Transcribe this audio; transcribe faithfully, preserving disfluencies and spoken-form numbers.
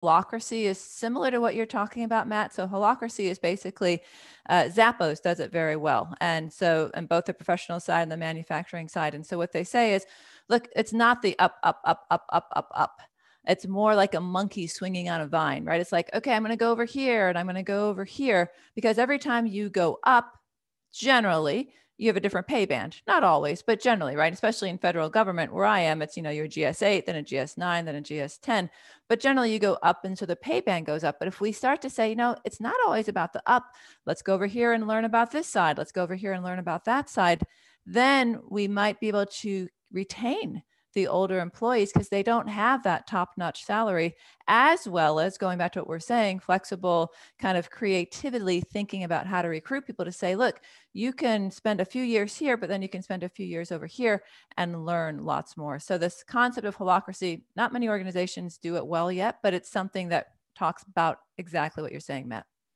holacracy is similar to what you're talking about, Matt. So holacracy is basically, uh, Zappos does it very well. And so, and both the professional side and the manufacturing side. And so what they say is, look, it's not the up, up, up, up, up, up, up. It's more like a monkey swinging on a vine, right? It's like, okay, I'm going to go over here and I'm going to go over here, because every time you go up, generally you have a different pay band. Not always, but generally, right? Especially in federal government where I am, it's, you know, you're a G S eight, then a G S nine, then a G S ten. But generally you go up and so the pay band goes up. But if we start to say, you know, it's not always about the up, let's go over here and learn about this side. Let's go over here and learn about that side. Then we might be able to retain the older employees because they don't have that top-notch salary, as well as going back to what we're saying, flexible kind of creatively thinking about how to recruit people to say, look, you can spend a few years here, but then you can spend a few years over here and learn lots more. So this concept of holacracy, not many organizations do it well yet, but it's something that talks about exactly what you're saying, Matt.